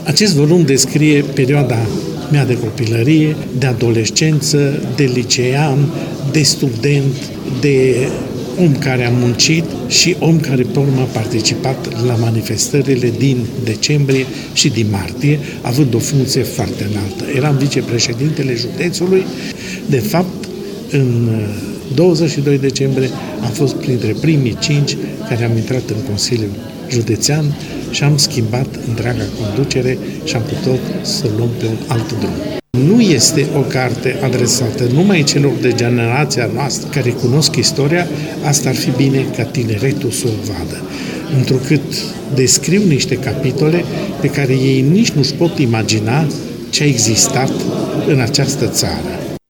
Acest volum descrie perioada mea de copilărie, de adolescență, de licean, de student, de om care a muncit și om care pe urmă a participat la manifestările din decembrie și din martie, având o funcție foarte înaltă. Eram vicepreședintele județului. De fapt, în 22 decembrie am fost printre primii 5 care am intrat în Consiliul Județean și am schimbat întreaga conducere și am putut să luăm pe un alt drum. Nu este o carte adresată numai celor de generația noastră care cunosc istoria, asta ar fi bine ca tineretul să o vadă, întrucât descriu niște capitole pe care ei nici nu-și pot imagina ce a existat în această țară.